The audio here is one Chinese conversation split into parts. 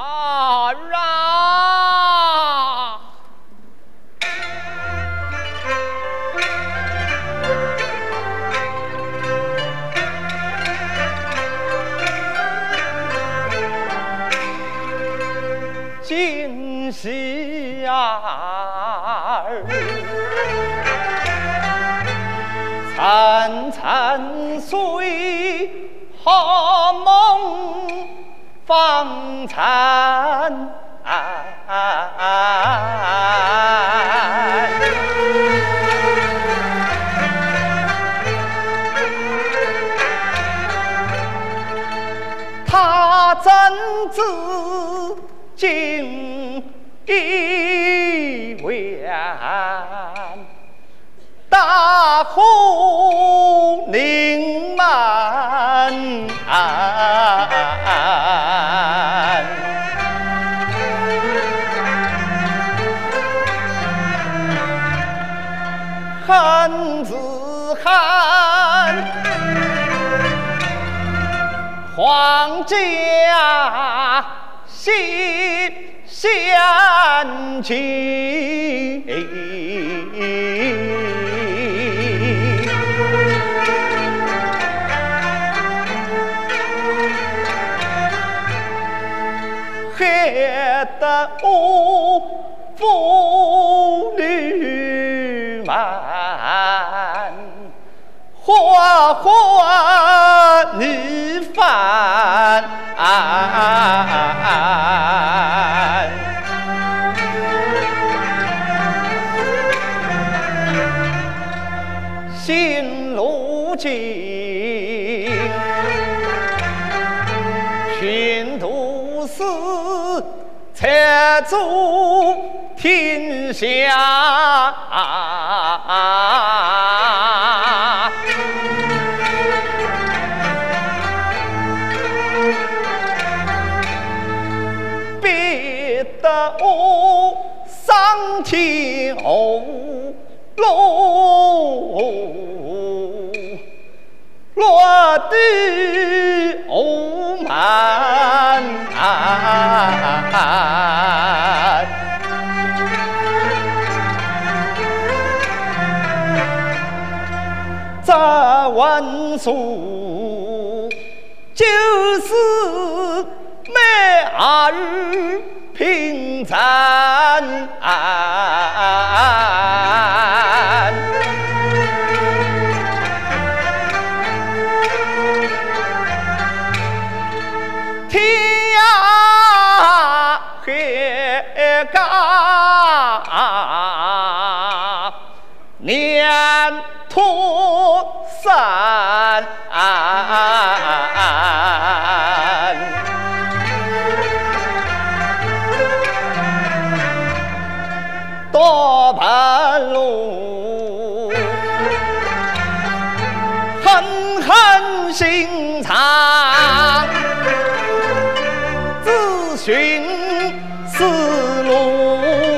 儿啊！今夕儿，惨惨岁何梦方残。他怎知今已晚，大河凝满岸。恨之恨，皇家心相近。害得我妇女们花花女犯。现如今群都是财主天下，逼得我上天下落地傲慢。这文书就是每日平常。天涯海角念托山，多半路狠狠心肠，自寻死路。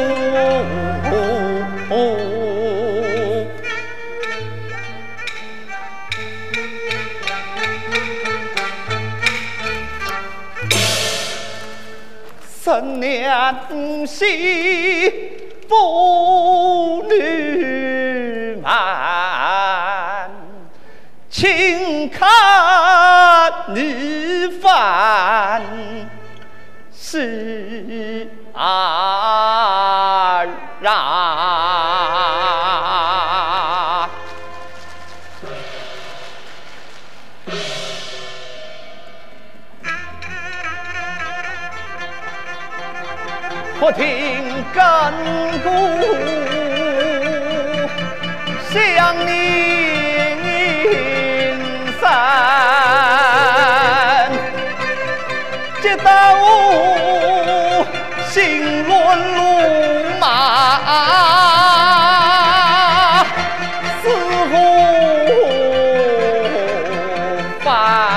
十年兮妇女们，请看女犯是儿啊！不听亘古想念山，直到我心乱如麻，似乎烦。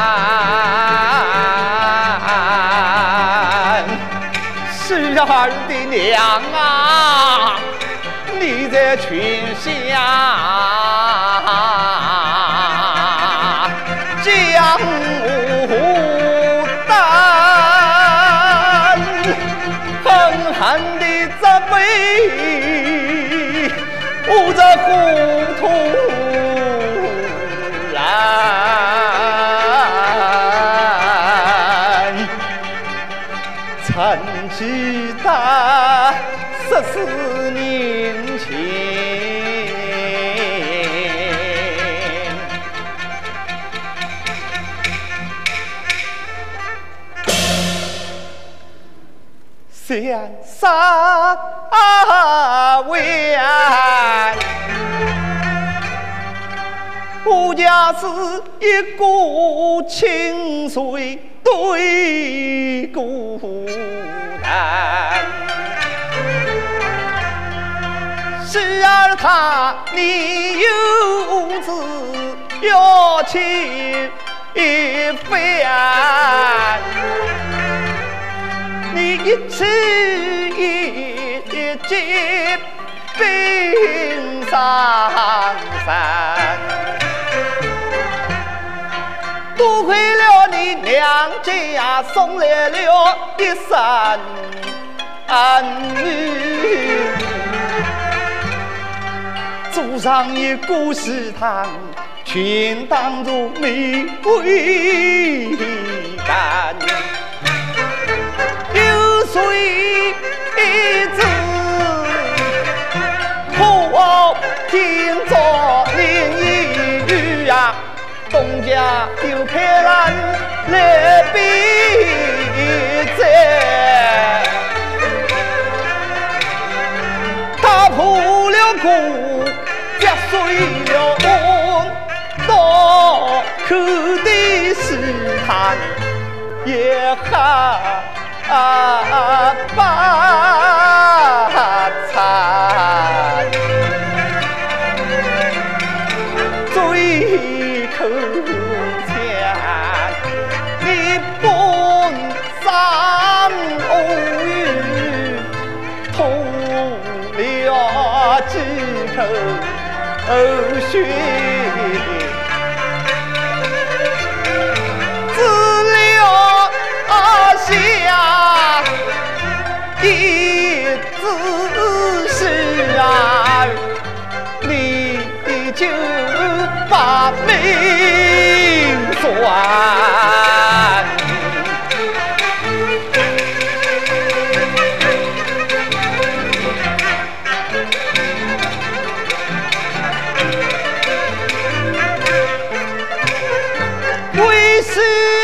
是儿的娘啊，你在群下将我担曾记得14年前，相杀为爱，我家是一股清水对孤单。时而他你有子要去一番，你一次一劫冰上山，多亏了你娘家送来了一身安女，祖上一个食堂，全当作玫瑰干。有谁知可听着淋雨呀，东家又开兰来比赛，打破了鼓，砸碎了碗，到口的试探也哈发财，最口腔你本三欧语，吐了几口血，下一字是儿，你就把命算。为是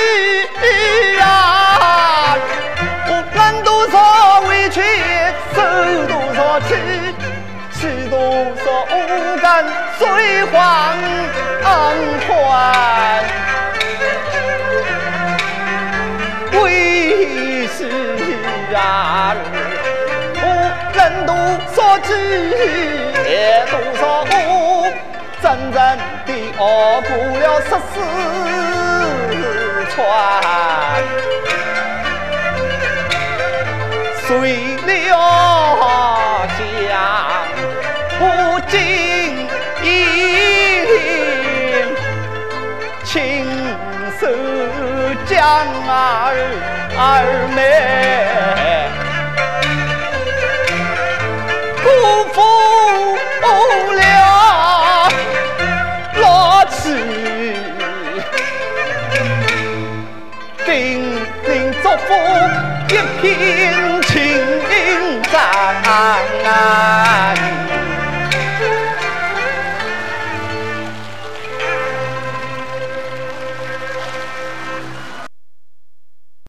受多少气，吃多少甘水黄欢，为是啊，人多少知也多少苦，真正的熬过了14川。随了江不经营，亲手将儿妹辜负了老妻，叮咛祝福一片情。